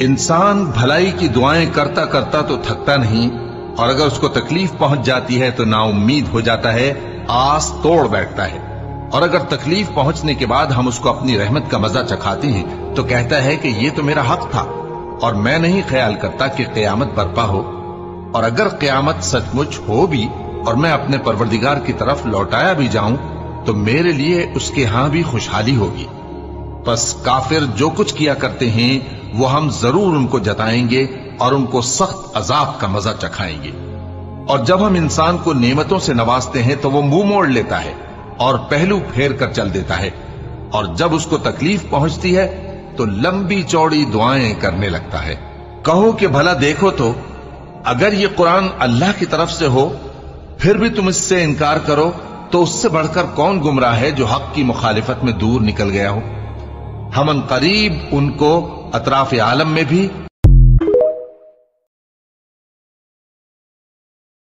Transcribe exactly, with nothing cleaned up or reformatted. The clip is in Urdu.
انسان بھلائی کی دعائیں کرتا کرتا تو تھکتا نہیں، اور اگر اس کو تکلیف پہنچ جاتی ہے تو نا امید ہو جاتا ہے، آس توڑ بیٹھتا ہے، اور اگر تکلیف پہنچنے کے بعد ہم اس کو اپنی رحمت کا مزہ چکھاتے ہیں تو کہتا ہے کہ یہ تو میرا حق تھا، اور میں نہیں خیال کرتا کہ قیامت برپا ہو، اور اگر قیامت سچ مچ ہو بھی اور میں اپنے پروردگار کی طرف لوٹایا بھی جاؤں تو میرے لیے اس کے ہاں بھی خوشحالی ہوگی۔ پس کافر جو کچھ کیا کرتے ہیں وہ ہم ضرور ان کو جتائیں گے اور ان کو سخت عذاب کا مزہ چکھائیں گے۔ اور جب ہم انسان کو نعمتوں سے نوازتے ہیں تو وہ منہ موڑ لیتا ہے اور پہلو پھیر کر چل دیتا ہے، اور جب اس کو تکلیف پہنچتی ہے تو لمبی چوڑی دعائیں کرنے لگتا ہے۔ کہو کہ بھلا دیکھو تو اگر یہ قرآن اللہ کی طرف سے ہو پھر بھی تم اس سے انکار کرو تو اس سے بڑھ کر کون گمراہ ہے جو حق کی مخالفت میں دور نکل گیا ہو۔ ہم ان قریب ان کو اطراف عالم میں بھی